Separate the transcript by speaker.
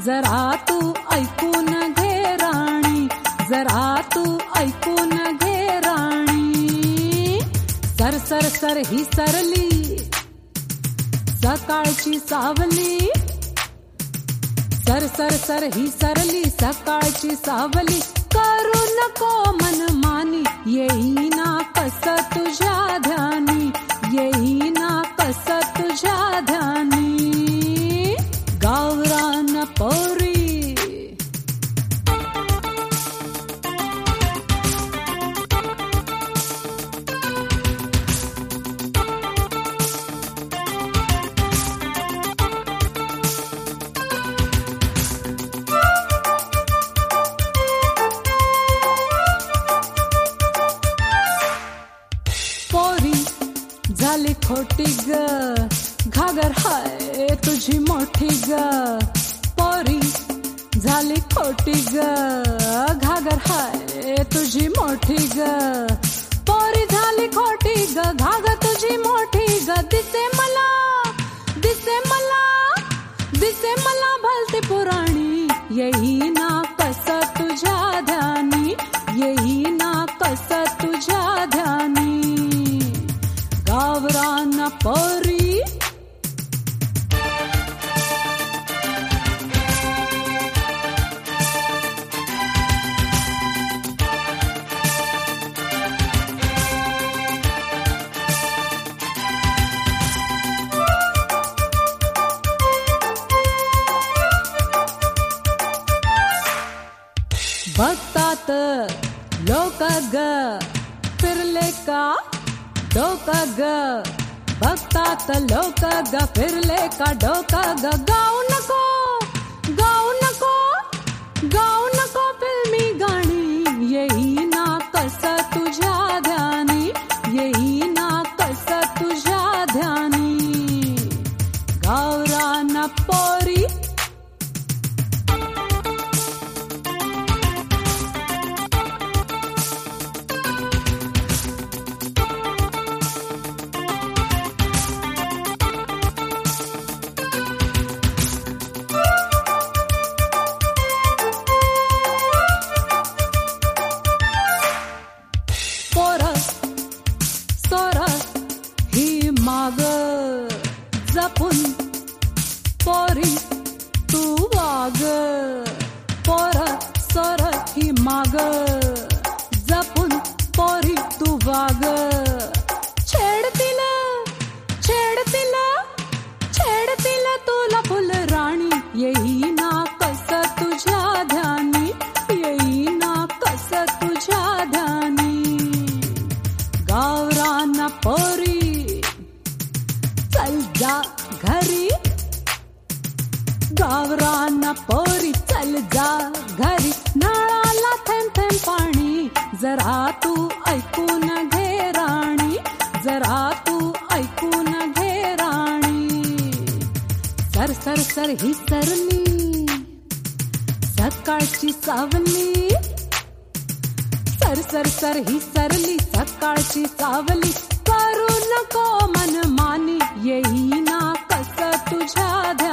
Speaker 1: जरा तू ऐकून घे राणी, जरा तू ऐकून घे राणी. सर सर सर ही सरली सकाळची सावली, सर सर सर ही सरली सकाळची सावली. करू नको मनमानी, येईना कस तुझ्या ध्यानी, येईना कस तुझ्या ध्यानी. गावरान पोरी झाली खोटी ग, घागर हाय तुझी मोठी ग. पोरी झाली खोटी ग, घागर हाय तुझी मोठी ग. पोरी झाली खोटी ग, घागर तुझी मोठी ग. दिसे मला, दिसे मला, दिसे मला भलती पुराणी. येईना कस तुझ्या ध्यानी, येईना कस तुझ्या ध्यानी. गावरान पोरी बघतात लोक ग, फिरले का डोकं ग. बघतात लोक ग, फिरले का डोकं ग. गाऊ नको, गाऊ नको, गाऊ नको फिल्मी गाणी. येईना कस तुझ्या ध्यानी, येईना कस तुझ्या ध्यानी. गावरान पोरी माग जपून पोरी तू वाग. पोर सोर ही माग जपून पोरी तू वाग. छेडतील, छेडतील, छेडतील तुला फुल राणी. येईना कस तुझ्या ध्यानी, येईना कस तुझ्या ध्यानी. गावरान पोरी चल जा घरी, गावरान पोरी चल जा घरी. नळाला थेंब थेंब पाणी, जरा तू ऐकून घे राणी, जरा तू ऐकून घे राणी. सर सर सर ही सरली सकाळची सावली, सर सर सर ही सरली सकाळची सावली. करू नको मनमानी, येईना कस तुझ्या